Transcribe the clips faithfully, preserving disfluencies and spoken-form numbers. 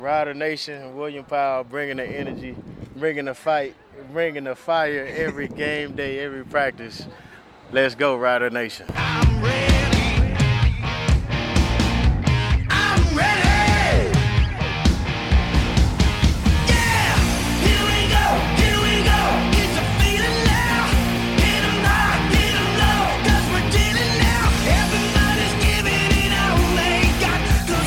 Rider Nation, William Powell, bringing the energy, bringing the fight, bringing the fire every game day, every practice. Let's go, Rider Nation. I'm ready. I'm ready. Yeah, here we go, here we go. It's a feeling now. Get 'em high, get 'em low, 'cause we're dealing now. Everybody's giving it all they got, 'cause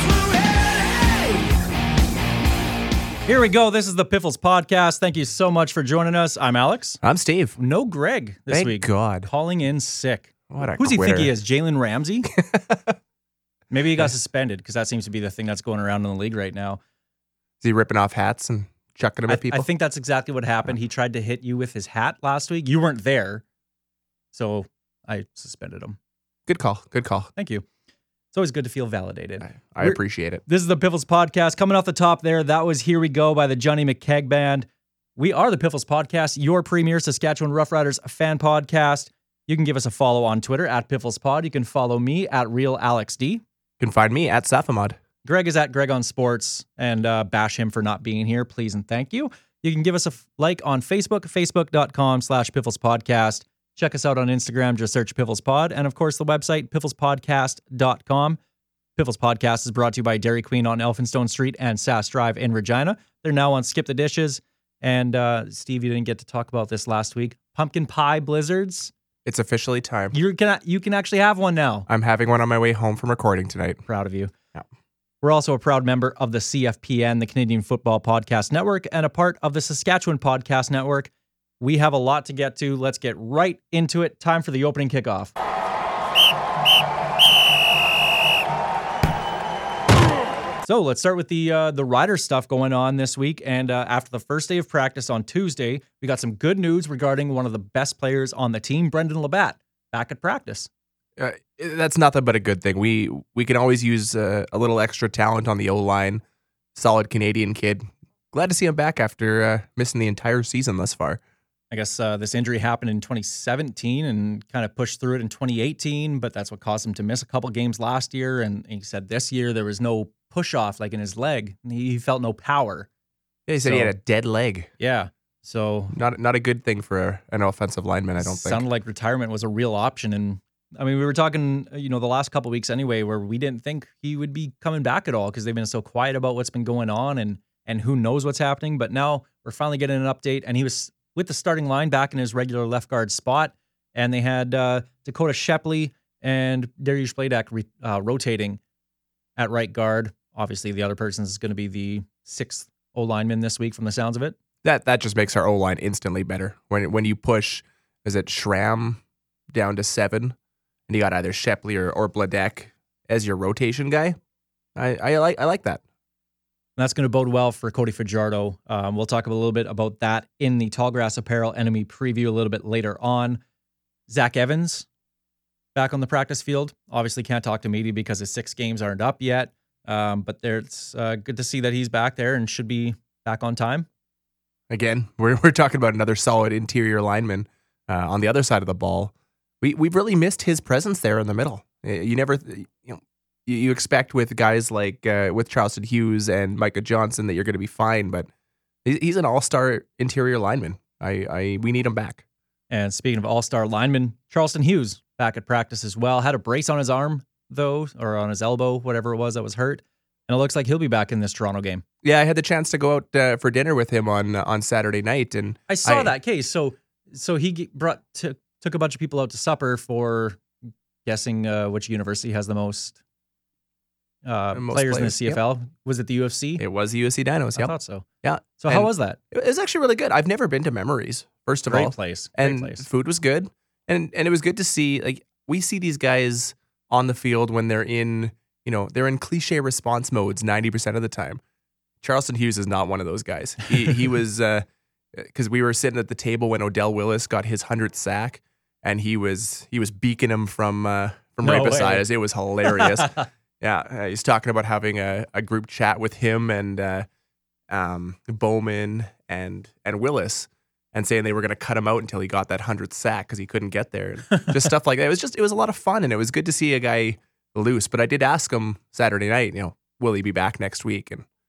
we're ready. Here we go. This is the Piffles Podcast. Thank you so much for joining us. I'm Alex. I'm Steve. No Greg this Thank week. God. Calling in sick. What a Who's he quitter. think he is? Jalen Ramsey? Maybe he got suspended because that seems to be the thing that's going around in the league right now. Is he ripping off hats and chucking them I, at people? I think that's exactly what happened. He tried to hit you with his hat last week. You weren't there, so I suspended him. Good call. Good call. Thank you. It's always good to feel validated. I, I We're- appreciate it. This is the Piffles Podcast. Coming off the top there, that was Here We Go by the Johnny McKeag Band. We are the Piffles Podcast, your premier Saskatchewan Roughriders fan podcast. You can give us a follow on Twitter at PifflesPod. You can follow me at RealAlexD. You can find me at Safamod. Greg is at Greg on Sports, and uh, bash him for not being here. Please and thank you. You can give us a f- like on Facebook, facebook.com slash Piffles Podcast. Check us out on Instagram. Just search Piffles Pod. And of course, the website, piffles podcast dot com. Piffles Podcast is brought to you by Dairy Queen on Elphinstone Street and Sass Drive in Regina. They're now on Skip the Dishes. And uh, Steve, you didn't get to talk about this last week. Pumpkin pie blizzards. It's officially time. You can you can actually have one now. I'm having one on my way home from recording tonight. Proud of you. Yeah. We're also a proud member of the C F P N, the Canadian Football Podcast Network, and a part of the Saskatchewan Podcast Network. We have a lot to get to. Let's get right into it. Time for the opening kickoff. So let's start with the uh, the rider stuff going on this week. And uh, after the first day of practice on Tuesday, we got some good news regarding one of the best players on the team, Brendan Labatt, back at practice. Uh, that's nothing but a good thing. We we can always use uh, a little extra talent on the O-line. Solid Canadian kid. Glad to see him back after uh, missing the entire season thus far. I guess uh, this injury happened in twenty seventeen and kind of pushed through it in twenty eighteen, but that's what caused him to miss a couple games last year. And he said this year there was no push off like in his leg. He felt no power. Yeah, he said he So- had a dead leg. Yeah. So Not not a good thing for a, an offensive lineman, I don't think. sounded like retirement was a real option. And I mean, we were talking, you know, the last couple weeks anyway, where we didn't think he would be coming back at all because they've been so quiet about what's been going on and and who knows what's happening. But now we're finally getting an update, and he was with the starting line back in his regular left guard spot, and they had uh, Dakota Shepley and Darius Bladak re- uh, rotating at right guard. Obviously, the other person is going to be the sixth O lineman this week, from the sounds of it. That that just makes our O-line instantly better. When when you push, is it Schramm down to seven, and you got either Shepley or, or Bladek as your rotation guy? I, I like I like that. And that's going to bode well for Cody Fajardo. Um, we'll talk a little bit about that in the Tallgrass Apparel Enemy preview a little bit later on. Zach Evans back on the practice field. Obviously can't talk to media because his six games aren't up yet. Um, but there, it's uh, good to see that he's back there and should be back on time. Again, we're we're talking about another solid interior lineman uh, on the other side of the ball. We we've really missed his presence there in the middle. Uh, You never, you know, you, you expect with guys like uh, with Charleston Hughes and Micah Johnson that you're going to be fine, but he- he's an all-star interior lineman. I, I we need him back. And speaking of all-star linemen, Charleston Hughes back at practice as well. Had a brace on his arm, though, or on his elbow, whatever it was that was hurt. And it looks like he'll be back in this Toronto game. Yeah, I had the chance to go out uh, for dinner with him on uh, on Saturday night, and I saw I- that case. So, so he ge- brought took took a bunch of people out to supper for guessing uh, which university has the most, uh, The most players, in the players, C F L. Was it the U F C? it was the U S C Dinos. I Yep. thought so. Yeah. So how And was that? It was actually really good. I've never been to Memories. First of Great all, place. Great and place. food was good, and and it was good to see. Like we see these guys on the field when they're in, you know, they're in cliche response modes ninety percent of the time. Charleston Hughes is not one of those guys. He he was because uh, we were sitting at the table when Odell Willis got his hundredth sack, and he was he was beaking him from uh, from No right beside way. us. It was hilarious. Yeah, uh, he's talking about having a, a group chat with him and uh, um, Bowman and and Willis, and saying they were going to cut him out until he got that hundredth sack because he couldn't get there. And just stuff like that. It was just it was a lot of fun, and it was good to see a guy loose. But I did ask him Saturday night, you know, will he be back next week? And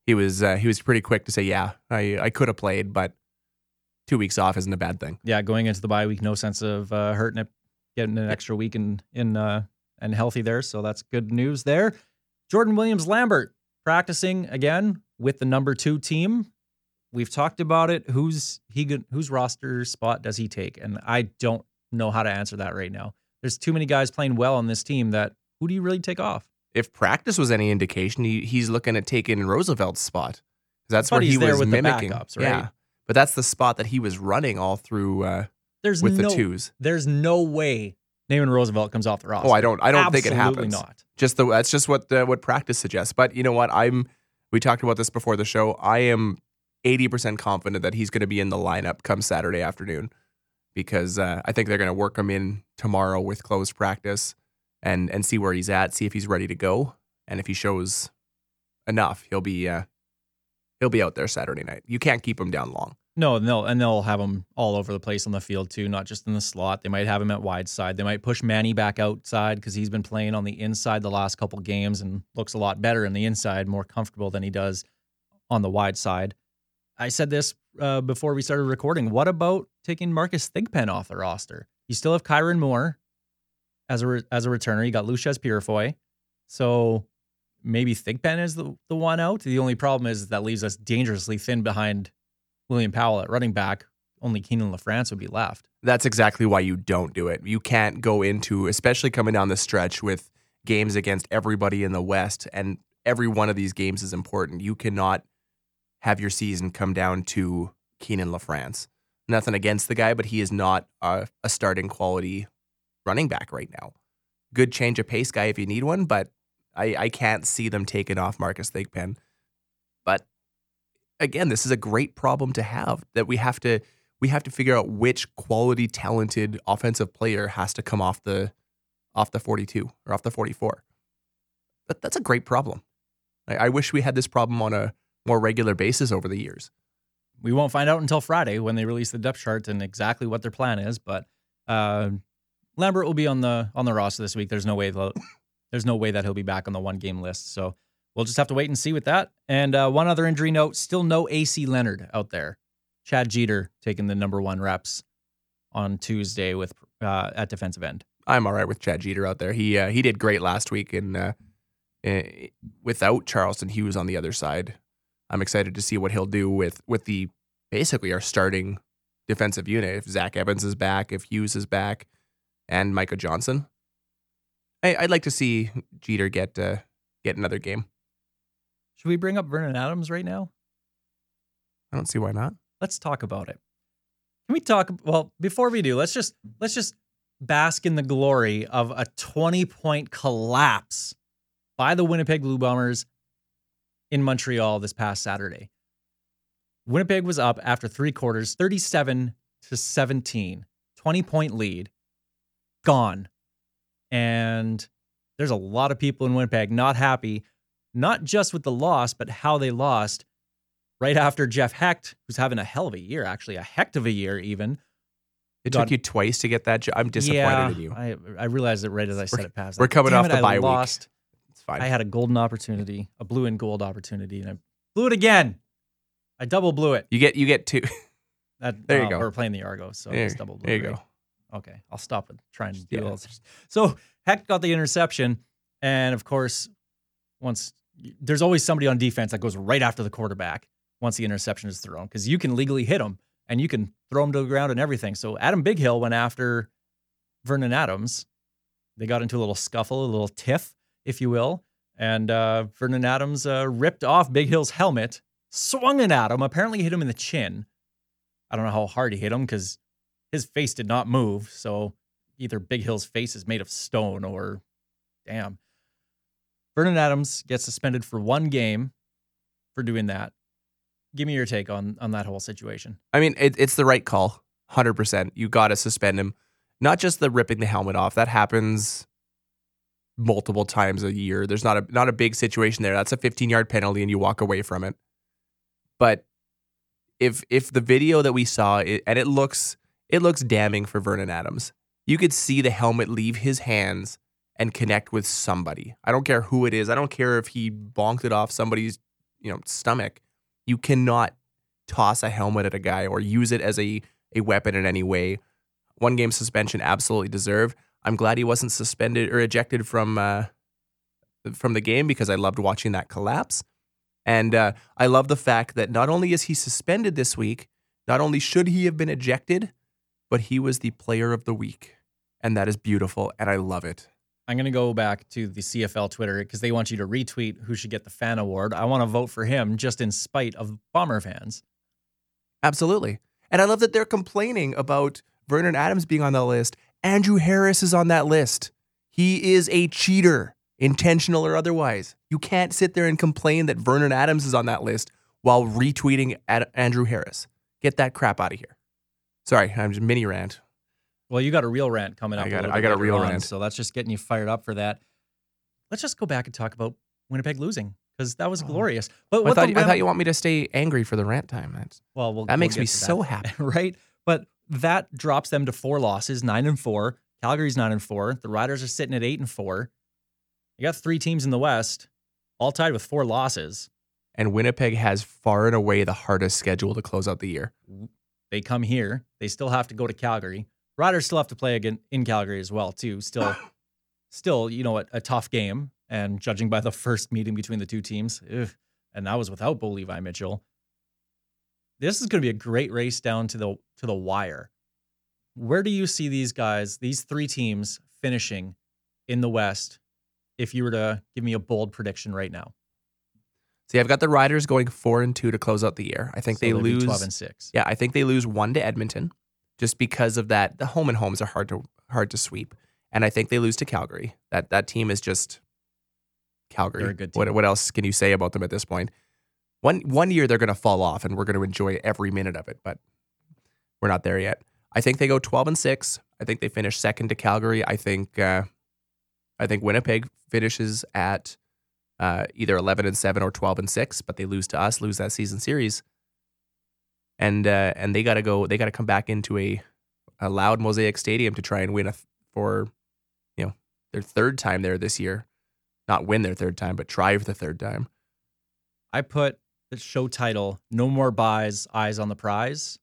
he was uh, he was pretty quick to say, yeah, I, I could have played, but two weeks off isn't a bad thing. Yeah, going into the bye week, no sense of uh, hurting it, getting an extra week in in uh, and healthy there. So that's good news there. Jordan Williams-Lambert practicing again with the number two team. We've talked about it. Who's he? go- Whose roster spot does he take? And I don't know how to answer that right now. There's too many guys playing well on this team that who do you really take off? If practice was any indication, he, he's looking at taking Roosevelt's spot. That's But where he he's there was with the mimicking. backups, right? Yeah, but that's the spot that he was running all through uh, There's with no, the twos. There's no way Naaman Roosevelt comes off the roster. Oh, I don't. I don't think it Absolutely happens. not. Just the that's just what uh, what practice suggests. But you know what? I'm. We talked about this before the show. I am eighty percent confident that he's going to be in the lineup come Saturday afternoon, because uh, I think they're going to work him in tomorrow with closed practice and and see where he's at, see if he's ready to go, and if he shows enough, he'll be uh, he'll be out there Saturday night. You can't keep him down long. No, no, and they'll have him all over the place on the field too, not just in the slot. They might have him at wide side. They might push Manny back outside because he's been playing on the inside the last couple games and looks a lot better in the inside, more comfortable than he does on the wide side. I said this uh, before we started recording. What about taking Marcus Thigpen off the roster? You still have Kyron Moore as a re- as a returner. You got Lucius Purifoy, so maybe Thigpen is the the one out. The only problem is that leaves us dangerously thin behind William Powell at running back. Only Keenan LaFrance would be left. That's exactly why you don't do it. You can't go into, especially coming down the stretch with games against everybody in the West, and every one of these games is important. You cannot have your season come down to Keenan LaFrance. Nothing against the guy, but he is not a, a starting quality running back right now. Good change of pace guy if you need one, but I, I can't see them taking off Marcus Thigpen. But again, this is a great problem to have, that we have to we have to figure out which quality, talented offensive player has to come off the off the forty-two or off the forty-four. But that's a great problem. I, I wish we had this problem on a more regular basis over the years. We won't find out until Friday when they release the depth chart and exactly what their plan is. But uh, Lambert will be on the on the roster this week. There's no way they'll- there's no way that he'll be back on the one game list. So we'll just have to wait and see with that. And uh, one other injury note: still no A C Leonard out there. Chad Jeter taking the number one reps on Tuesday with uh, at defensive end. I'm all right with Chad Jeter out there. He uh, he did great last week, and uh, eh, without Charleston Hughes on the other side, I'm excited to see what he'll do with with the basically our starting defensive unit. If Zach Evans is back, if Hughes is back, and Micah Johnson, I, I'd like to see Jeter get uh, get another game. Should we bring up Vernon Adams right now? I don't see why not. Let's talk about it. Can we talk? Well, before we do, let's just let's just bask in the glory of a twenty point collapse by the Winnipeg Blue Bombers in Montreal this past Saturday. Winnipeg was up after three quarters, thirty-seven to seventeen, twenty point lead, gone. And there's a lot of people in Winnipeg not happy, not just with the loss, but how they lost. Right after Jeff Hecht, who's having a hell of a year, actually a heck of a year even. It got- took you twice to get that job. I'm disappointed yeah, in you. I, I realized it right as I said it past. we're coming Damn off it, the I bye week. lost. It's fine. I had a golden opportunity, a blue and gold opportunity, and I blew it again. I double blew it. you get you get two. That, There you uh, go. We're playing the Argos, so There- it's double blew. there you right? go. Okay, I'll stop with trying to do Yeah. all this. So Hecht got the interception, and of course, once there's always somebody on defense that goes right after the quarterback once the interception is thrown, because you can legally hit him and you can throw him to the ground and everything. So Adam Bighill went after Vernon Adams. They got into a little scuffle, a little tiff, if you will, and uh, Vernon Adams uh, ripped off Bighill's helmet, swung it at him, apparently hit him in the chin. I don't know how hard he hit him because his face did not move. So either Bighill's face is made of stone or damn. Vernon Adams gets suspended for one game for doing that. Give me your take on, on that whole situation. I mean, it, it's the right call, one hundred percent. You got to suspend him. Not just the ripping the helmet off. That happens multiple times a year. There's not a not a big situation there. That's a fifteen-yard penalty, and you walk away from it. But if if the video that we saw, it, and it looks it looks damning for Vernon Adams. You could see the helmet leave his hands and connect with somebody. I don't care who it is. I don't care if he bonked it off somebody's you know, stomach, you cannot toss a helmet at a guy or use it as a, a weapon in any way. One game suspension absolutely deserved. I'm glad he wasn't suspended or ejected from uh, from the game because I loved watching that collapse. And uh, I love the fact that not only is he suspended this week, not only should he have been ejected, but he was the player of the week. And that is beautiful, and I love it. I'm going to go back to the C F L Twitter because they want you to retweet who should get the fan award. I want to vote for him just in spite of Bomber fans. Absolutely. And I love that they're complaining about Vernon Adams being on that list. Andrew Harris is on that list. He is a cheater, intentional or otherwise. You can't sit there and complain that Vernon Adams is on that list while retweeting Ad- Andrew Harris. Get that crap out of here. Sorry, I'm just mini rant. Well, you got a real rant coming up. I got, a I got a real on, rant. So that's just getting you fired up for that. Let's just go back and talk about Winnipeg losing because that was glorious. But I what thought, the I Ram- thought you want me to stay angry for the rant time. That's, well, we'll that we'll makes get me to so that. happy. Right? But that drops them to four losses, nine and four. Calgary's nine and four. The Riders are sitting at eight and four. You got three teams in the West, all tied with four losses. And Winnipeg has far and away the hardest schedule to close out the year. They come here. They still have to go to Calgary. Riders still have to play again in Calgary as well, too. Still, still, you know, a, a tough game. And judging by the first meeting between the two teams, ugh, and that was without Bo Levi Mitchell. This is going to be a great race down to the to the wire. Where do you see these guys, these three teams, finishing in the West? If you were to give me a bold prediction right now, See, I've got the Riders going four and two to close out the year. I think so they they'd be lose twelve and six. Yeah, I think they lose one to Edmonton, just because of that. The home and homes are hard to hard to sweep, and I think they lose to Calgary. That that team is just Calgary. They're a good team. What what else can you say about them at this point? One one year they're going to fall off, and we're going to enjoy every minute of it, but we're not there yet. I think they go twelve and six. I think they finish second to Calgary. I think uh, I think Winnipeg finishes at uh, either eleven and seven or twelve and six, but they lose to us, lose that season series. And uh, and they got to go. They got to come back into a, a loud Mosaic Stadium to try and win a th- for, you know, their third time there this year. Not win their third time, but try for the third time. I put the show title "No More Buys, Eyes on the Prize."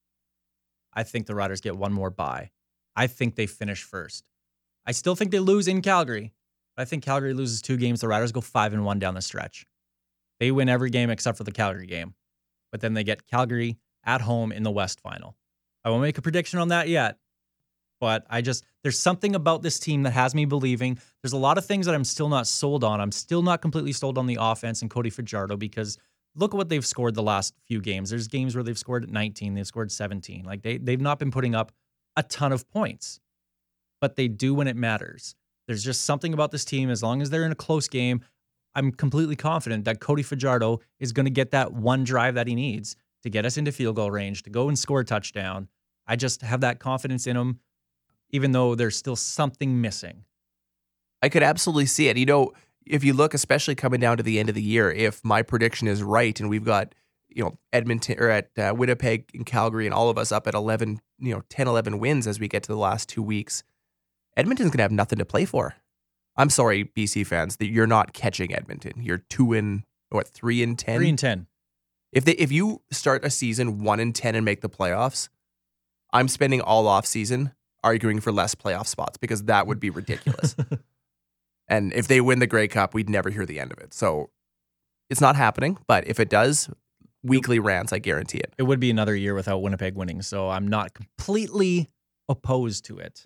I think the Riders get one more bye. I think they finish first. I still think they lose in Calgary. I think Calgary loses two games. The Riders go five and one down the stretch. They win every game except for the Calgary game, but then they get Calgary at home in the West Final. I won't make a prediction on that yet, but I just, there's something about this team that has me believing. There's a lot of things that I'm still not sold on. I'm still not completely sold on the offense and Cody Fajardo because look at what they've scored the last few games. There's games where they've scored nineteen, they've scored seventeen. Like they, they've not been putting up a ton of points, but they do when it matters. There's just something about this team. As long as they're in a close game, I'm completely confident that Cody Fajardo is going to get that one drive that he needs to get us into field goal range, to go and score a touchdown. I just have that confidence in him, even though there's still something missing. I could absolutely see it. You know, if you look, especially coming down to the end of the year, if my prediction is right and we've got, you know, Edmonton or at uh, Winnipeg and Calgary and all of us up at eleven, you know, ten, eleven wins as we get to the last two weeks, Edmonton's going to have nothing to play for. I'm sorry, B C fans, that you're not catching Edmonton. You're two and what, three and ten? Three and ten. If they if you start a season one and ten and make the playoffs, I'm spending all off season arguing for less playoff spots because that would be ridiculous. And if they win the Grey Cup, we'd never hear the end of it. So it's not happening. But if it does, weekly rants, I guarantee it. It would be another year without Winnipeg winning, so I'm not completely opposed to it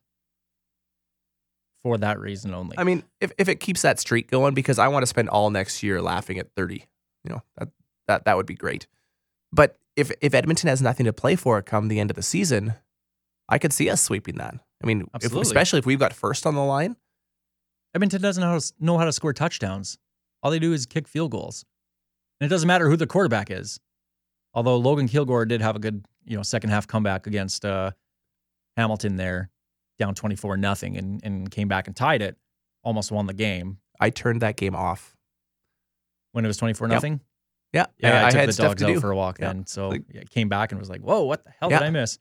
for that reason only. I mean, if, if it keeps that streak going, because I want to spend all next year laughing at thirty, you know, that that that would be great. But if if Edmonton has nothing to play for come the end of the season, I could see us sweeping that. I mean, if, Absolutely. especially if we've got first on the line. Edmonton doesn't know how, to, know how to score touchdowns. All they do is kick field goals. And it doesn't matter who the quarterback is. Although Logan Kilgore did have a good, you know, second half comeback against uh, Hamilton there, down twenty-four nothing, and, and came back and tied it, almost won the game. I turned that game off. When it was twenty-four nothing? Yeah, Yeah, I, I, took had the stuff dogs to out do. for a walk Yeah. then. So Like- yeah, came back and was like, whoa, what the hell Yeah. did I miss?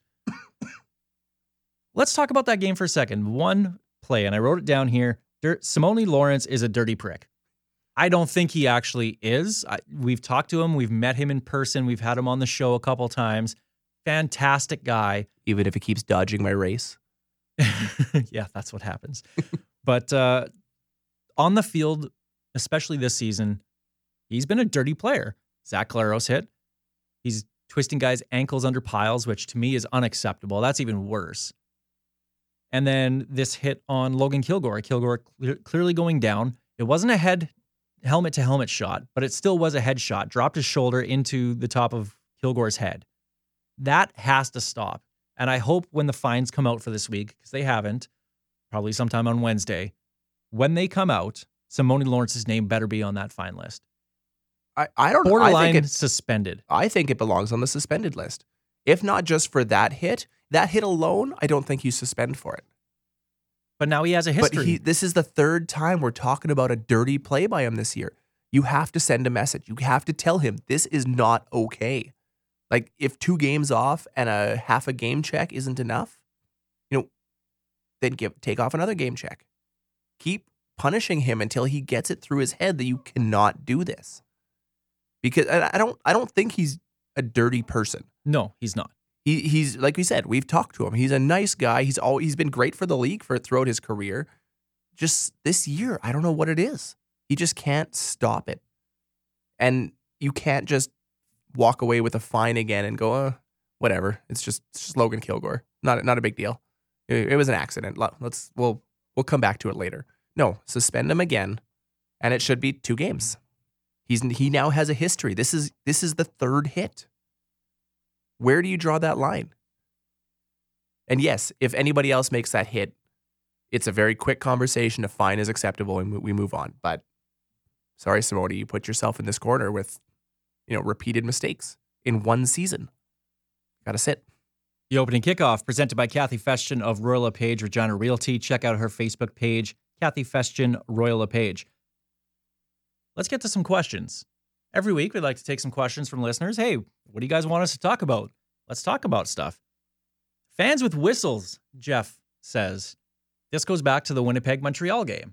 Let's talk about that game for a second. One play, and I wrote it down here. Dir- Simone Lawrence is a dirty prick. I don't think he actually is. I, we've talked to him. We've met him in person. We've had him on the show a couple times. Fantastic guy. Even if he keeps dodging my race. Yeah, that's what happens. But uh, on the field, especially this season, he's been a dirty player. Zach Claros hit. He's twisting guys' ankles under piles, which to me is unacceptable. That's even worse. And then this hit on Logan Kilgore. Kilgore clear, clearly going down. It wasn't a head helmet to helmet shot, but it still was a head shot. Dropped his shoulder into the top of Kilgore's head. That has to stop. And I hope when the fines come out for this week, because they haven't, probably sometime on Wednesday, when they come out, Simone Lawrence's name better be on that fine list. I, I don't know. Borderline I think it, suspended. I think it belongs on the suspended list. If not just for that hit, that hit alone, I don't think you suspend for it. But now he has a history. But he, this is the third time we're talking about a dirty play by him this year. You have to send a message. You have to tell him this is not okay. Like, if two games off and a half a game check isn't enough, you know, then give take off another game check. Keep punishing him until he gets it through his head that you cannot do this. Because I I don't I don't think he's a dirty person. No, he's not. He he's like we said, we've talked to him. He's a nice guy. He's all he's been great for the league for throughout his career. Just this year, I don't know what it is. He just can't stop it. And you can't just walk away with a fine again and go, uh, whatever. It's just, it's just Logan Kilgore. Not not a big deal. It, it was an accident. Let's we'll we'll come back to it later. No, suspend him again, and it should be two games. He's he now has a history. This is this is the third hit. Where do you draw that line? And yes, if anybody else makes that hit, it's a very quick conversation. A fine is acceptable, and we move on. But sorry, Simone, you put yourself in this corner with, you know, repeated mistakes in one season. Got to sit. The opening kickoff presented by Kathy Festian of Royal LePage Regina Realty. Check out her Facebook page, Kathy Festian, Royal LePage. Let's get to some questions. Every week, we'd like to take some questions from listeners. Hey, what do you guys want us to talk about? Let's talk about stuff. Fans with whistles, Jeff says. This goes back to the Winnipeg-Montreal game.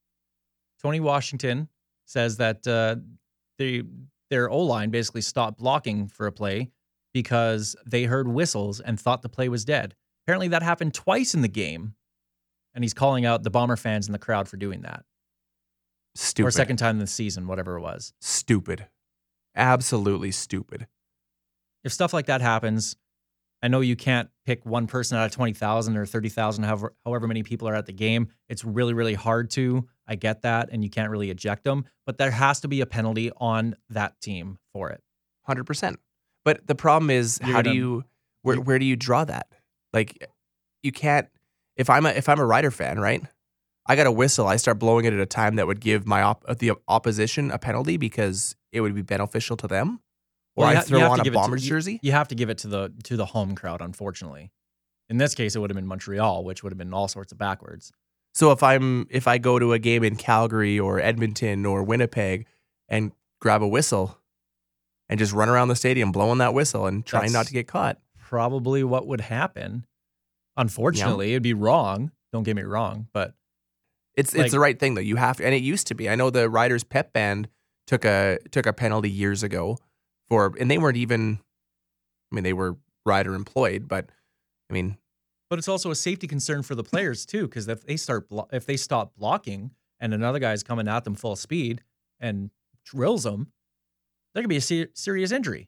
Tony Washington says that uh, they, their O-line basically stopped blocking for a play because they heard whistles and thought the play was dead. Apparently that happened twice in the game, and he's calling out the Bomber fans in the crowd for doing that. Stupid. Or second time in the season, whatever it was. Stupid. Absolutely stupid. If stuff like that happens, I know you can't pick one person out of twenty thousand or thirty thousand, however, however many people are at the game. It's really, really hard to. I get that, and you can't really eject them. But there has to be a penalty on that team for it. one hundred percent. But the problem is, You're how gonna- do you, where, where do you draw that? Like, you can't, if I'm a, if I'm a Rider fan, right? I got a whistle. I start blowing it at a time that would give my op, the opposition a penalty because it would be beneficial to them. Or Well, you I ha- you throw have on to a give it to- Bombers you- jersey. You have to give it to the to the home crowd, unfortunately. In this case, it would have been Montreal, which would have been all sorts of backwards. So if I'm if I go to a game in Calgary or Edmonton or Winnipeg and grab a whistle and just run around the stadium blowing that whistle and trying That's- not to get caught. Probably what would happen. Unfortunately, it'd be wrong. Don't get me wrong, but It's Like- it's the right thing though. You have to, and it used to be. I know the Riders pep band took a took a penalty years ago for, and they weren't even. I mean, they were Rider employed, but I mean, but it's also a safety concern for the players too, because if they start blo- if they stop blocking and another guy's coming at them full speed and drills them, there could be a ser- serious injury.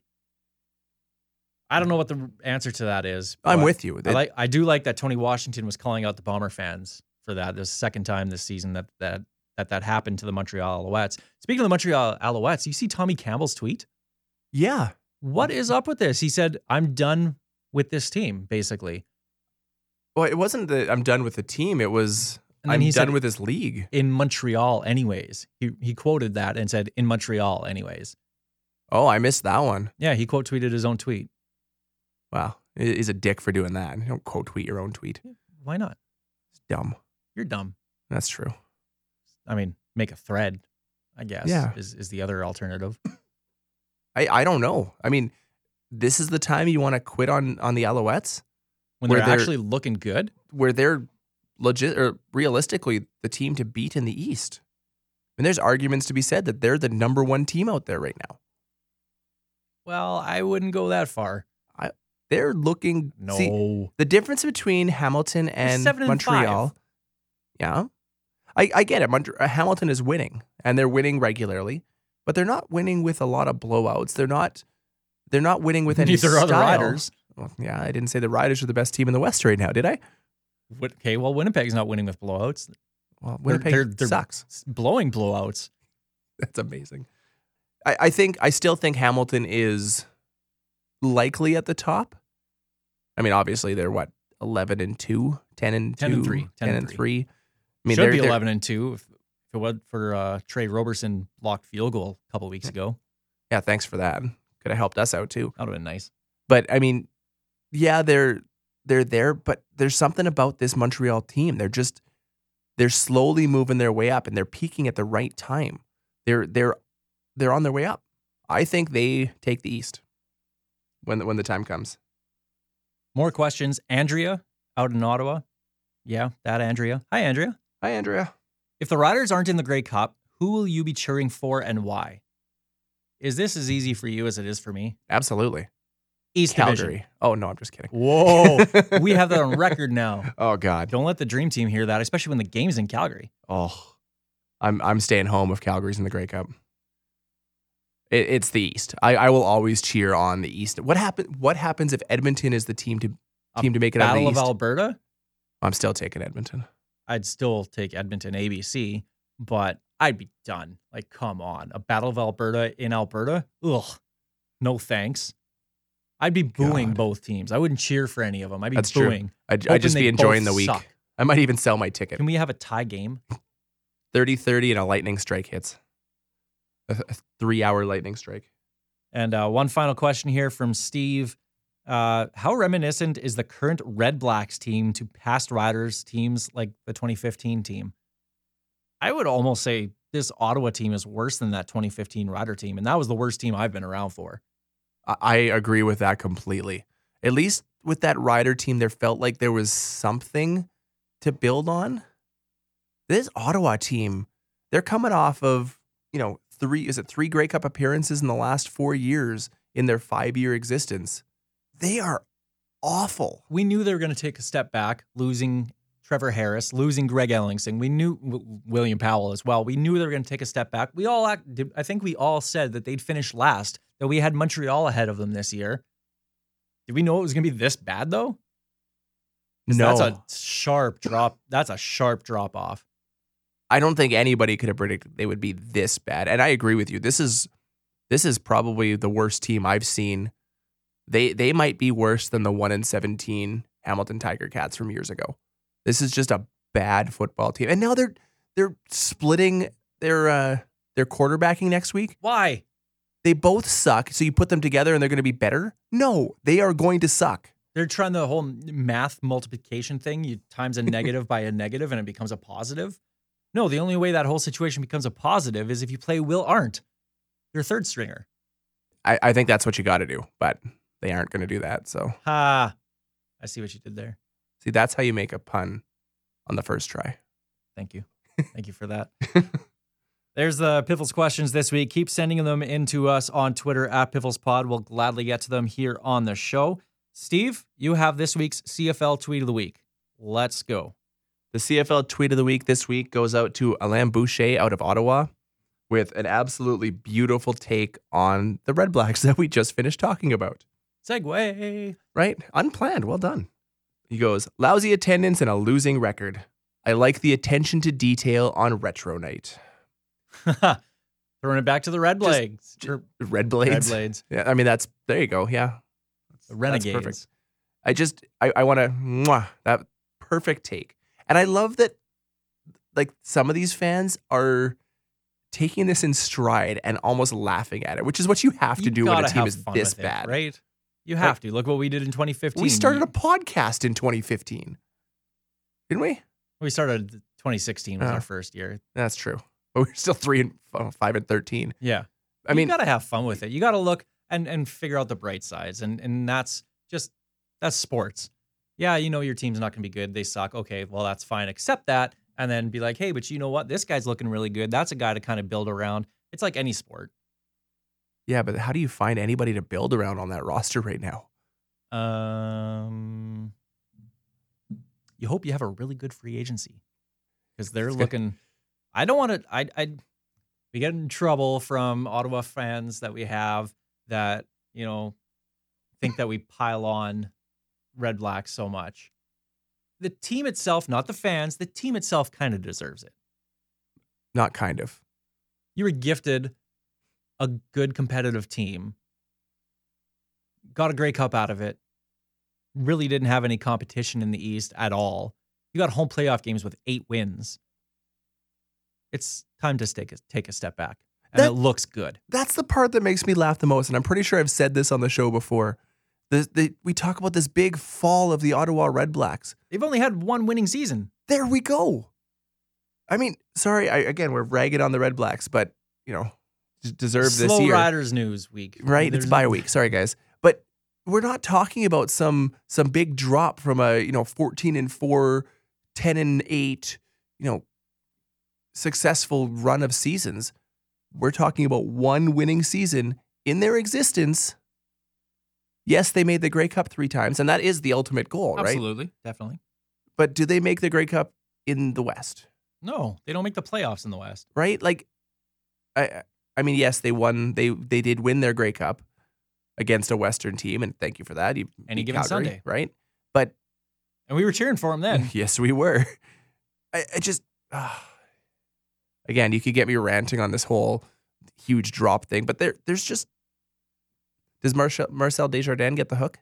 I don't know what the answer to that is. I'm but with you. I like. I do like that Tony Washington was calling out the Bomber fans for that. This is the second time this season that that that that happened to the Montreal Alouettes. Speaking of the Montreal Alouettes, you see Tommy Campbell's tweet? Yeah. What is up with this? He said, "I'm done with this team." Basically, Well, it wasn't that I'm done with the team. It was And then I'm he done said- with this league. in Montreal, anyways. He he quoted that and said, "In Montreal, anyways." Oh, I missed that one. Yeah, he quote tweeted his own tweet. Wow, He- he's a dick for doing that. You don't quote tweet your own tweet. Why not? It's dumb. You're dumb. That's true. I mean, make a thread, I guess. Yeah. is is the other alternative. I, I don't know. I mean, this is the time you want to quit on on the Alouettes, When Where they're, they're- actually looking good. where they're legit or realistically the team to beat in the East. mean, there's arguments to be said that they're the number one team out there right now. Well, I wouldn't go that far. They're looking. No. See, the difference between Hamilton and seven and Montreal. five. Yeah. I, I get it. Mont- uh, Hamilton is winning, and they're winning regularly, but they're not winning with a lot of blowouts. They're not They're not winning with any Neither are the style. Riders. Well, yeah, I didn't say the Riders are the best team in the West right now, did I? What- Okay, well, Winnipeg's not winning with blowouts. Well, They're- Winnipeg they're- they're sucks. Blowing blowouts. That's amazing. I, I think I still think Hamilton is likely at the top. I mean, obviously they're what, eleven and two, ten and ten two, and three, ten and three. I mean, Should they're, be they're- eleven and two if, if it was for uh, Trey Roberson blocked field goal a couple weeks ago. Yeah, thanks for that. Could have helped us out too. That would have been nice. But I mean, yeah, they're they're there, but there's something about this Montreal team. They're just they're slowly moving their way up, and they're peaking at the right time. They're they're they're on their way up. I think they take the East when the, when the time comes. More questions. Andrea out in Ottawa. Yeah, that Andrea. Hi, Andrea. Hi, Andrea. If the Riders aren't in the Grey Cup, who will you be cheering for and why? Is this as easy for you as it is for me? Absolutely. East Calgary. Division. Oh no, I'm just kidding. Whoa. We have that on record now. Oh God. Don't let the dream team hear that, especially when the game's in Calgary. Oh, I'm I'm staying home if Calgary's in the Grey Cup. It, it's the East. I, I will always cheer on the East. What happen? What happens if Edmonton is the team to A team to make it out of the Battle of East? Alberta? I'm still taking Edmonton. I'd still take Edmonton A B C, but I'd be done. Like, come on. A Battle of Alberta in Alberta? Ugh. No thanks. I'd be booing God. both teams. I wouldn't cheer for any of them. I'd be That's true. booing. I'd, hoping I'd just they be enjoying both the week. suck. I might even sell my ticket. Can we have a tie game? thirty thirty and a lightning strike hits. A, a three-hour lightning strike. And uh, one final question here from Steve. Uh, how reminiscent is the current Red Blacks team to past Riders teams like the twenty fifteen team? I would almost say this Ottawa team is worse than that twenty fifteen Rider team, and that was the worst team I've been around for. I, I agree with that completely. At least with that Rider team, there felt like there was something to build on. This Ottawa team, they're coming off of, you know, three, is it three Grey Cup appearances in the last four years in their five-year existence. They are awful. We knew they were going to take a step back, losing Trevor Harris, losing Greg Ellingson. We knew w- William Powell as well. We knew they were going to take a step back. We all, act, I think we all said that they'd finish last, that we had Montreal ahead of them this year. Did we know it was going to be this bad though? 'Cause No. That's a sharp drop. That's a sharp drop off. I don't think anybody could have predicted they would be this bad. And I agree with you. This is this is probably the worst team I've seen. They they might be worse than the one and seventeen Hamilton Tiger Cats from years ago. This is just a bad football team. And now they're they're splitting their uh their quarterbacking next week. Why? They both suck. So you put them together and they're going to be better? No, they are going to suck. They're trying the whole math multiplication thing. You times a negative by a negative and it becomes a positive. No, the only way that whole situation becomes a positive is if you play Will Arndt, your third stringer. I, I think that's what you got to do, but they aren't going to do that. So Ha. I see what you did there. see, that's how you make a pun on the first try. Thank you. Thank you for that. There's the Piffles questions this week. Keep sending them in to us on Twitter at PifflesPod. We'll gladly get to them here on the show. Steve, you have this week's C F L Tweet of the Week. Let's go. The C F L Tweet of the Week this week goes out to Alain Boucher out of Ottawa with an absolutely beautiful take on the Red Blacks that we just finished talking about. Segway. Right? Unplanned. Well done. He goes, lousy attendance and a losing record. I like the attention to detail on Retro Night. Throwing it back to the Red Just- Blades. Red Blades. Red Blades. Yeah, I mean, that's, there you go. Yeah. The Renegades. That's perfect. I just, I, I want to, mwah, that perfect take. And I love that, like, some of these fans are taking this in stride and almost laughing at it, which is what you have to You do when a gotta team have is fun this with it, bad. right? You have to. Look what we did in twenty fifteen. We started a podcast in twenty fifteen, didn't we? We started twenty sixteen was Oh. our first year. That's true. But we're still three and oh, five and thirteen. Yeah. I mean, you got to have fun with it. You got to look and, and figure out the bright sides. And, and that's just, that's sports. Yeah, you know your team's not going to be good. They suck. Okay, well, that's fine. Accept that. and then be like, hey, but you know what? This guy's looking really good. That's a guy to kind of build around. It's like any sport. Yeah, but how do you find anybody to build around on that roster right now? Um, you hope you have a really good free agency because they're It's good. looking. I don't want to. I I we get in trouble from Ottawa fans that we have that you know think that we pile on Red Blacks so much. The team itself, not the fans, the team itself kind of deserves it. Not kind of. You were gifted a good competitive team, got a Grey Cup out of it, really didn't have any competition in the East at all. You got home playoff games with eight wins. It's time to take a, take a step back. And That- it looks good. That's the part that makes me laugh the most, and I'm pretty sure I've said this on the show before. The, the, we talk about this big fall of the Ottawa Red Blacks. They've only had one winning season. There we go. I mean, sorry, I, again, we're ragging on the Red Blacks, but, you know, d- deserve this Slow year. Riders news week. Right? There's It's bye week. Sorry, guys. But we're not talking about some some big drop from a, you know, fourteen and four, ten and eight, you know, successful run of seasons. We're talking about one winning season in their existence. Yes, they made the Grey Cup three times, and that is the ultimate goal, right? Absolutely. Definitely. But do they make the Grey Cup in the West? No, they don't make the playoffs in the West. Right? Like, I I mean, yes, they won. They they did win their Grey Cup against a Western team, and thank you for that. You Any beat given Calgary, Sunday. right? But And we were cheering for them then. yes, we were. I, I just uh, again, you could get me ranting on this whole huge drop thing, but there there's just does Marcel Marcel Desjardins get the hook?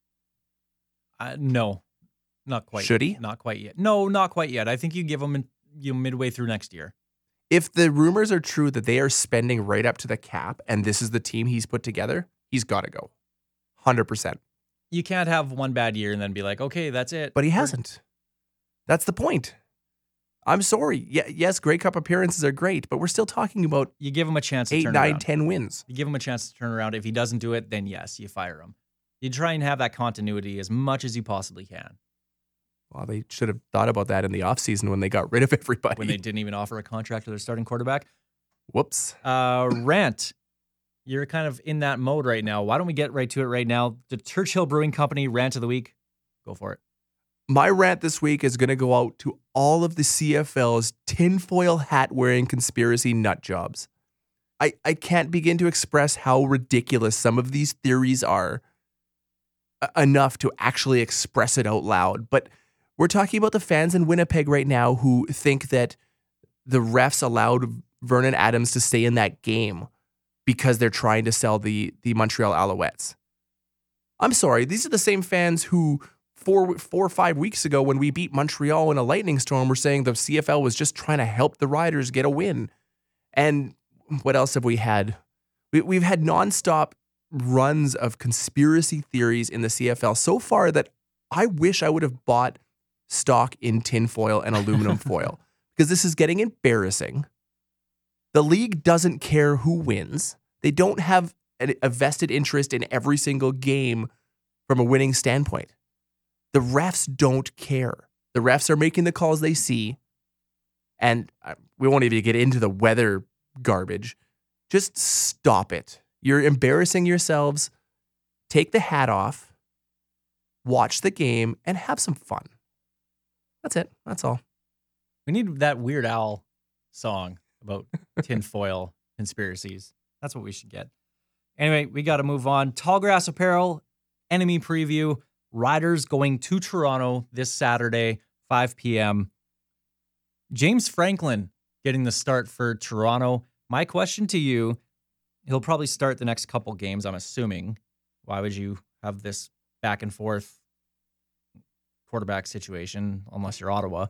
Uh, no, not quite. Should he? Not quite yet. No, not quite yet. I think you give him in, you know, midway through next year. If the rumors are true that they are spending right up to the cap, and this is the team he's put together, he's got to go, hundred percent. You can't have one bad year and then be like, okay, that's it. But he We're- hasn't. That's the point. I'm sorry. Yeah, yes, Grey Cup appearances are great, but we're still talking about You give him a chance to eight, turn nine, around. ten wins. You give him a chance to turn around. If he doesn't do it, then yes, you fire him. You try and have that continuity as much as you possibly can. Well, they should have thought about that in the offseason when they got rid of everybody. When they didn't even offer a contract to their starting quarterback. Whoops. Uh, rant. You're kind of in that mode right now. Why don't we get right to it right now? The Churchill Brewing Company rant of the week. Go for it. My rant this week is going to go out to all of the C F L's tinfoil hat wearing conspiracy nut jobs. I, I can't begin to express how ridiculous some of these theories are uh, enough to actually express it out loud. But we're talking about the fans in Winnipeg right now who think that the refs allowed Vernon Adams to stay in that game because they're trying to sell the, the Montreal Alouettes. I'm sorry, these are the same fans who four, four or five weeks ago when we beat Montreal in a lightning storm were saying the C F L was just trying to help the Riders get a win. And what else have we had? We, we've had nonstop runs of conspiracy theories in the C F L so far that I wish I would have bought stock in tinfoil and aluminum foil because this is getting embarrassing. The league doesn't care who wins. They don't have a, a vested interest in every single game from a winning standpoint. The refs don't care. The refs are making the calls they see. And uh, we won't even get into the weather garbage. Just stop it. You're embarrassing yourselves. Take the hat off, watch the game, and have some fun. That's it. That's all. We need that Weird Al song about tinfoil conspiracies. That's what we should get. Anyway, we got to move on. Tallgrass Apparel, enemy preview. Riders going to Toronto this Saturday, five p.m. James Franklin getting the start for Toronto. My question to you, he'll probably start the next couple games, I'm assuming. Why would you have this back and forth quarterback situation unless you're Ottawa?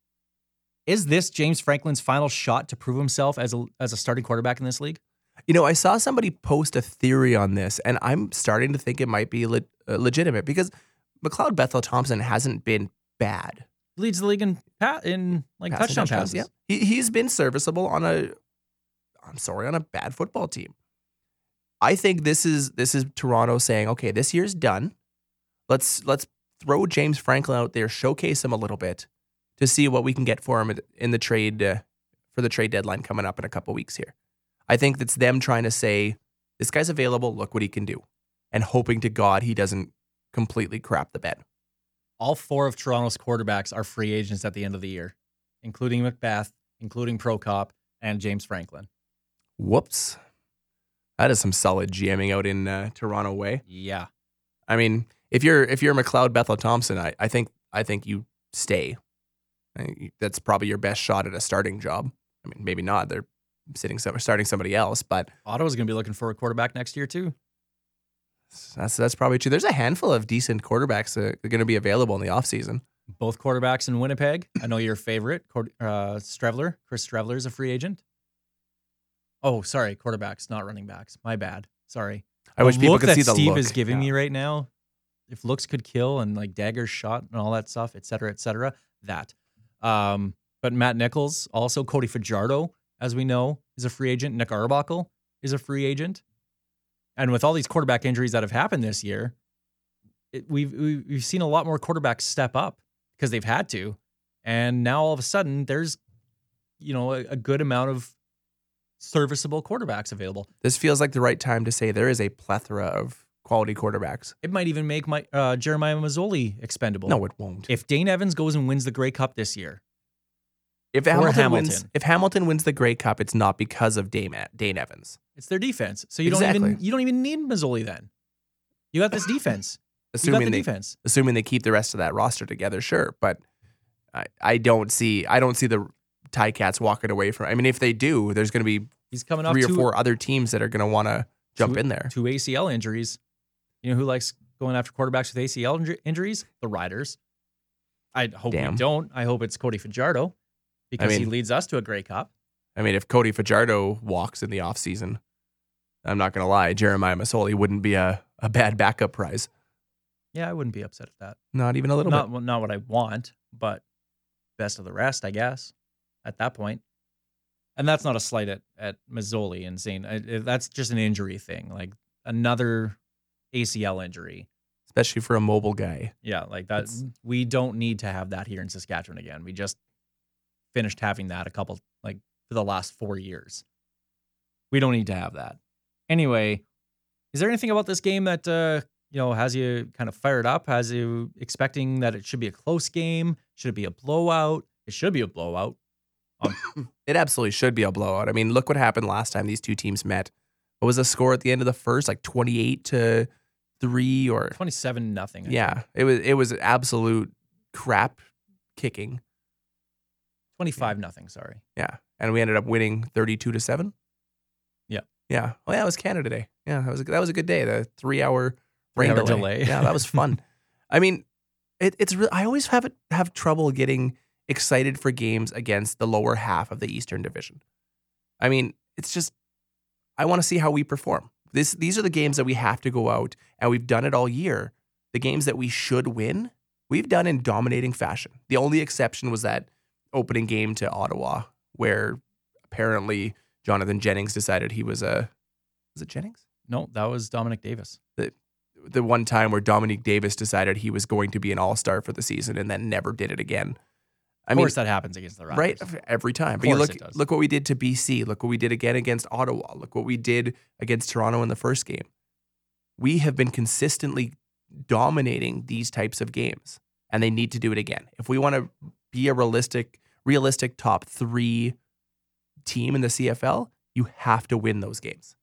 Is this James Franklin's final shot to prove himself as a as a starting quarterback in this league? You know, I saw somebody post a theory on this, and I'm starting to think it might be le- uh, legitimate because McLeod Bethel Thompson hasn't been bad. Leads the league in pat in like Passing touchdown touchdowns, passes. Yeah, he, he's been serviceable on a, I'm sorry, on a bad football team. I think this is this is Toronto saying, okay, this year's done. Let's let's throw James Franklin out there, showcase him a little bit, to see what we can get for him in the trade uh, for the trade deadline coming up in a couple weeks here. I think that's them trying to say, this guy's available, look what he can do, and hoping to God he doesn't completely crap the bed. All four of Toronto's quarterbacks are free agents at the end of the year, including Macbeth, including Prokop, and James Franklin. Whoops. That is some solid GMing out in uh, Toronto way. Yeah. I mean, if you're if you're McLeod Bethel Thompson, I, I think I think you stay. I, that's probably your best shot at a starting job. I mean, maybe not. They're sitting some, starting somebody else, but Ottawa's going to be looking for a quarterback next year too. That's that's probably true. There's a handful of decent quarterbacks that are going to be available in the offseason. Both quarterbacks in Winnipeg. I know your favorite, uh, Strevler. Chris Strevler is a free agent. Oh, sorry, quarterbacks, not running backs. My bad. Sorry. I wish The people look could that see the Steve look. is giving Yeah. me right now. If looks could kill and like daggers shot and all that stuff, et cetera, et cetera, that. Um, but Matt Nichols, also Cody Fajardo, as we know, is a free agent. Nick Arbuckle is a free agent. And with all these quarterback injuries that have happened this year, it, we've we've we've seen a lot more quarterbacks step up because they've had to. And now all of a sudden, there's, you know, a, a good amount of serviceable quarterbacks available. This feels like the right time to say there is a plethora of quality quarterbacks. It might even make my uh, Jeremiah Mazzoli expendable. No, it won't. If Dane Evans goes and wins the Grey Cup this year, If or Hamilton, Hamilton. wins, if Hamilton wins the Grey Cup, it's not because of Dane, Dane Evans. it's their defense. So you don't Exactly. even you don't even need Mazzoli then. You got this defense. You got Assuming the they defense. assuming they keep the rest of that roster together, sure. But I, I don't see I don't see the Ticats walking away from. I mean, if they do, there's going to be He's coming off three or two, four other teams that are going to want to jump two- in there. two A C L injuries. You know who likes going after quarterbacks with A C L inju- injuries? The Riders. I hope Damn. we don't. I hope it's Cody Fajardo because he mean- leads us to a Grey Cup. I mean, if Cody Fajardo walks in the offseason, I'm not going to lie, Jeremiah Masoli wouldn't be a, a bad backup prize. Yeah, I wouldn't be upset at that. Not even a little Not bit. not what I want, but best of the rest, I guess. At that point, and that's not a slight at at Mazzoli and saying I- I- that's just an injury thing, like another A C L injury. Especially for a mobile guy. Yeah, like that. It's- We don't need to have that here in Saskatchewan again. We just finished having that a couple, like for the last four years. We don't need to have that. Anyway, is there anything about this game that uh, you know has you kind of fired up? Has you expecting that it should be a close game? Should it be a blowout? It should be a blowout. Um, It absolutely should be a blowout. I mean, look what happened last time these two teams met. What was the score at the end of the first? Like twenty-eight to three or Twenty-seven nothing. yeah. It was it was an absolute crap kicking. Twenty-five nothing. Sorry. Yeah. And we ended up winning thirty-two to seven. Yeah. Yeah. Oh yeah, it was Canada Day. Yeah, that was a, that was a good day. The three hour rain Three-hour delay. delay. Yeah, that was fun. I mean, it, it's real. I always have it, have trouble getting excited for games against the lower half of the Eastern Division. I mean, it's just I want to see how we perform. This these are the games that we have to go out, and we've done it all year. The games that we should win, we've done in dominating fashion. The only exception was that opening game to Ottawa, where apparently Jonathan Jennings decided he was a was it Jennings? No, that was Dominic Davis. The the one time where Dominique Davis decided he was going to be an all-star for the season and then never did it again. I Of mean, course, that happens against the right Raptors. every time. Of But you course look it does. look what we did to B C. Look what we did again against Ottawa. Look what we did against Toronto in the first game. We have been consistently dominating these types of games, and they need to do it again. If we want to be a realistic realistic top three team in the C F L, you have to win those games.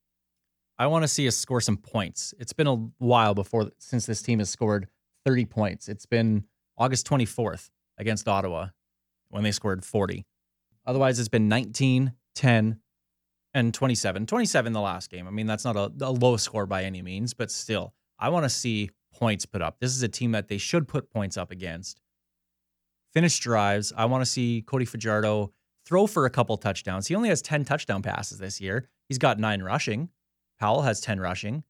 I want to see us score some points. It's been a while before since this team has scored thirty points. It's been August twenty-fourth against Ottawa when they scored forty. Otherwise, it's been nineteen, ten, and twenty-seven. twenty-seven the last game. I mean, that's not a, a low score by any means, but still, I want to see points put up. This is a team that they should put points up against. Finish drives. I want to see Cody Fajardo throw for a couple touchdowns. He only has ten touchdown passes this year. He's got nine rushing. Powell has ten rushing.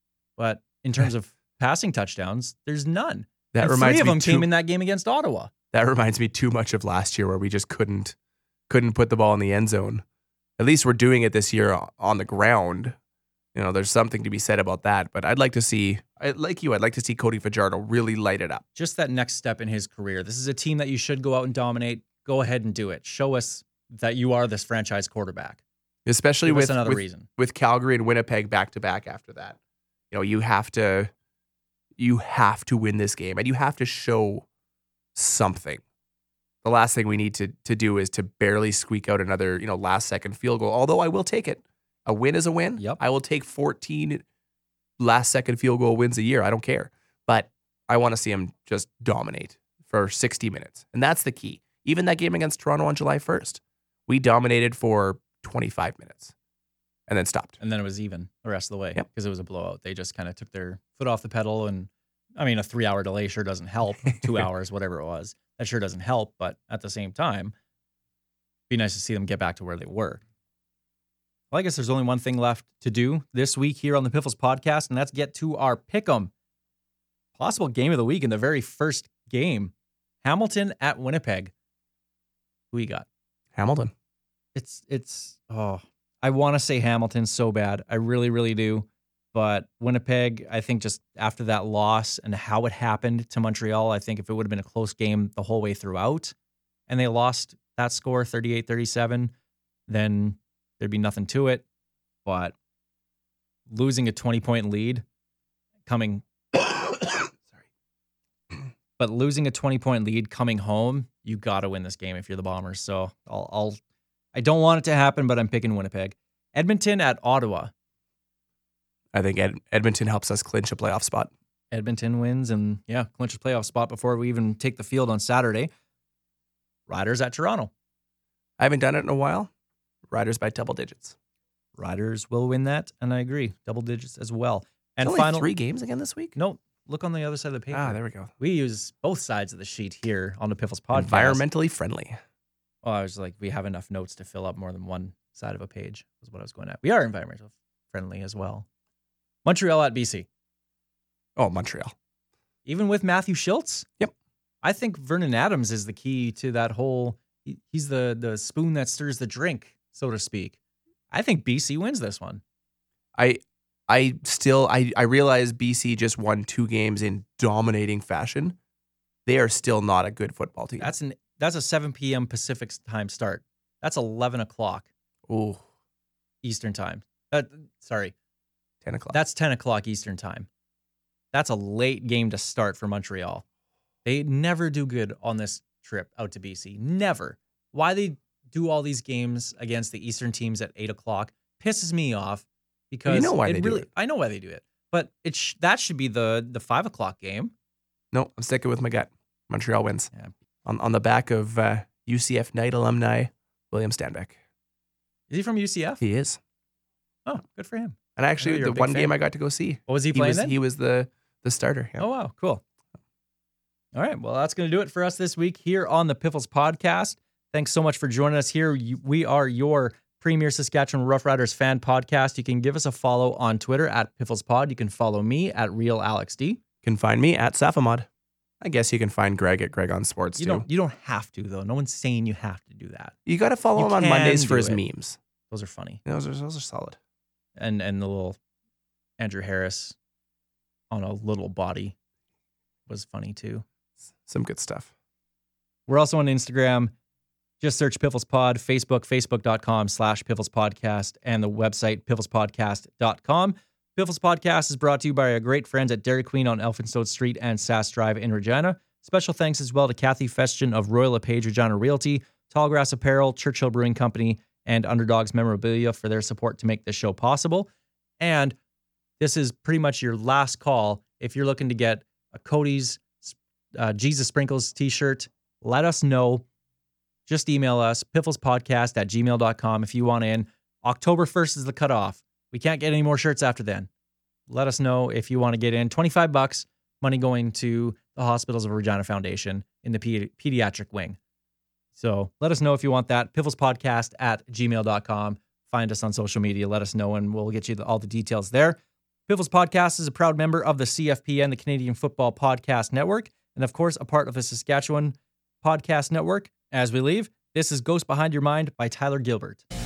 But in terms of passing touchdowns, there's none. That And reminds three of me them too, came in that game against Ottawa. that reminds me too much of last year where we just couldn't couldn't put the ball in the end zone. At least we're doing it this year on the ground. You know, there's something to be said about that. But I'd like to see I, like you, I'd like to see Cody Fajardo really light it up. Just that next step in his career. This is a team that you should go out and dominate. Go ahead and do it. Show us that you are this franchise quarterback. Especially Give us with another with, reason. with Calgary and Winnipeg back to back after that. You know, you have to you have to win this game and you have to show something. The last thing we need to to do is to barely squeak out another, you know, last second field goal. Although I will take it. A win is a win. Yep. I will take fourteen last second field goal wins a year. I don't care. But I want to see him just dominate for sixty minutes. And that's the key. Even that game against Toronto on July first, we dominated for twenty-five minutes and then stopped. And then it was even the rest of the way Yep. because it was a blowout. They just kind of took their foot off the pedal. And I mean, a three hour delay sure doesn't help. Two hours, whatever it was, that sure doesn't help. But at the same time, it'd be nice to see them get back to where they were. Well, I guess there's only one thing left to do this week here on the Piffles podcast, and that's get to our pick'em. Possible game of the week in the very first game. Hamilton at Winnipeg. Who you got? Hamilton. It's, it's, oh, I want to say Hamilton so bad. I really, really do. But Winnipeg, I think just after that loss and how it happened to Montreal, I think if it would have been a close game the whole way throughout and they lost that score thirty-eight thirty-seven, then there'd be nothing to it. But losing a twenty-point lead coming But losing a twenty-point lead coming home, you got to win this game if you're the Bombers. So I'll, I'll, I don't want it to happen, but I'm picking Winnipeg. Edmonton at Ottawa. I think Ed, Edmonton helps us clinch a playoff spot. Edmonton wins and, yeah, clinch a playoff spot before we even take the field on Saturday. Riders at Toronto. I haven't done it in a while. Riders by double digits. Riders will win that, and I agree. Double digits as well. And Only final three games again this week? No, look on the other side of the paper. Ah, there we go. We use both sides of the sheet here on the Piffles podcast. Environmentally friendly. Oh, I was like, we have enough notes to fill up more than one side of a page, is what I was going at. We are environmental friendly as well. Montreal at B C. Oh, Montreal. Even with Matthew Schultz? Yep. I think Vernon Adams is the key to that whole, he, he's the, the spoon that stirs the drink, so to speak. I think B C wins this one. I I still I, I realize B C just won two games in dominating fashion. They are still not a good football team. That's an that's a seven p.m. Pacific time start. That's eleven o'clock Ooh, Eastern time. Uh, sorry, ten o'clock. that's ten o'clock Eastern time. That's a late game to start for Montreal. They never do good on this trip out to B C. Never. Why they do all these games against the Eastern teams at eight o'clock pisses me off because You know why it they do really, it. I know why they do it, but it sh- that should be the the five o'clock game. No, I'm sticking with my gut. Montreal wins. Yeah. On on the back of uh, U C F Knight alumni, William Stanbeck. Is he from U C F? He is. Oh, good for him. And I actually, know you're the a big one fan. game I got to go see, What was he he playing was then? he was the the starter. Yeah. Oh, wow. Cool. All right. Well, that's going to do it for us this week here on the Piffles podcast. Thanks so much for joining us here. You- We are your premier Saskatchewan Rough Riders fan podcast. You can give us a follow on Twitter at PifflesPod. You can follow me at RealAlexD. You can find me at Safamod. I guess you can find Greg at Greg on Sports You too. don't, you don't have to, though. No one's saying you have to do that. You got to follow You him on can Mondays for do his it. memes. Those are funny. Those are those are solid. And, and the little Andrew Harris on a little body was funny, too. Some good stuff. We're also on Instagram. Just search Piffles Pod, Facebook, facebook.com slash Piffles Podcast, and the website, piffles podcast dot com. Piffles Podcast is brought to you by our great friends at Dairy Queen on Elphinstone Street and Sass Drive in Regina. Special thanks as well to Kathy Festian of Royal LePage Regina Realty, Tallgrass Apparel, Churchill Brewing Company, and Underdogs Memorabilia for their support to make this show possible. And this is pretty much your last call. If you're looking to get a Cody's uh, Jesus Sprinkles t-shirt, let us know. Just email us, pifflespodcast at gmail dot com if you want in. October first is the cutoff. We can't get any more shirts after then. Let us know if you want to get in. twenty-five bucks, money going to the Hospitals of Regina Foundation in the pedi- pediatric wing. So let us know if you want that. pifflespodcast at gmail dot com. Find us on social media. Let us know, and we'll get you the, all the details there. Piffles Podcast is a proud member of the C F P N, the Canadian Football Podcast Network, and of course, a part of the Saskatchewan Podcast Network. As we leave, this is Ghost Behind Your Mind by Tyler Gilbert.